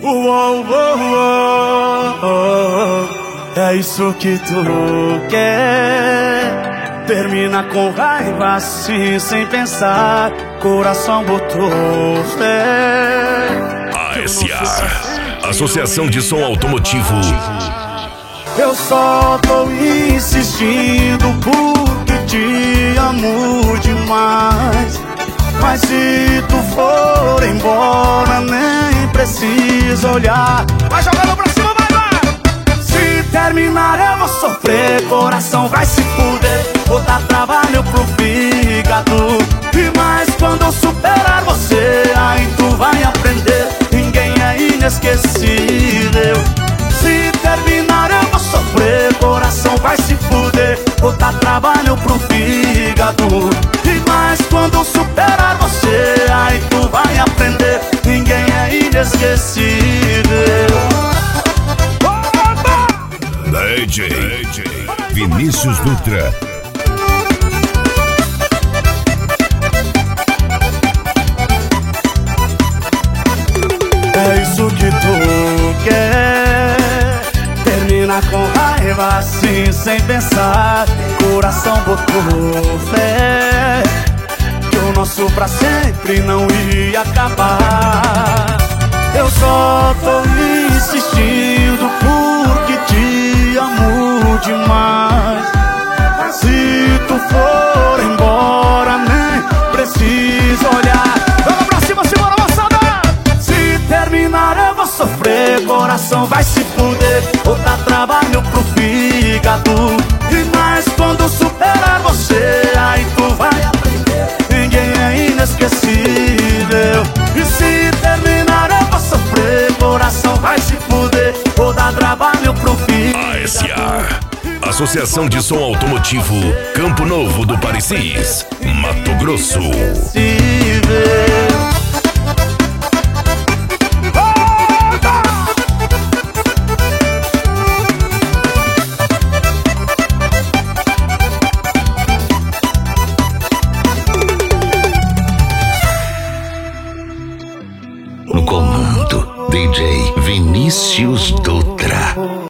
Uou, uou, uou, é isso que tu quer. Termina com raiva assim, sem pensar. Coração botou fé. ASA, Associação de Som Automotivo. Eu só tô insistindo porque te amo demais. Mas se tu for embora, nem precisa olhar. Vai jogando pra cima, vai! Se terminar eu vou sofrer, coração vai se fuder. Vou dar trabalho pro fígado. E mais quando eu superar você, aí tu vai aprender. Ninguém é inesquecível. Se terminar eu vou sofrer, coração vai se fuder. Vou dar trabalho pro fígado. E mais quando eu superar você, aí tu vai aprender. Ninguém é inesquecível. DJ Vinícius Dutra. É isso que tu quer. Termina com raiva assim, sem pensar. Coração botou fé que o nosso pra sempre não ia acabar. Eu só tô insistindo porque te amo demais. Se tu for embora, nem precisa olhar. Vamos pra cima, simbora, moçada! Se terminar eu vou sofrer, coração vai se fuder. Vou dar trabalho pro fígado. E mais quando superar você, aí tu vai aprender. Ninguém é inesquecível. E se terminar eu vou sofrer, coração vai se fuder. Vou dar trabalho pro fígado. ASA, Associação de Som Automotivo, Campo Novo do Parecis, Mato Grosso. No comando, DJ Vinícius Dutra.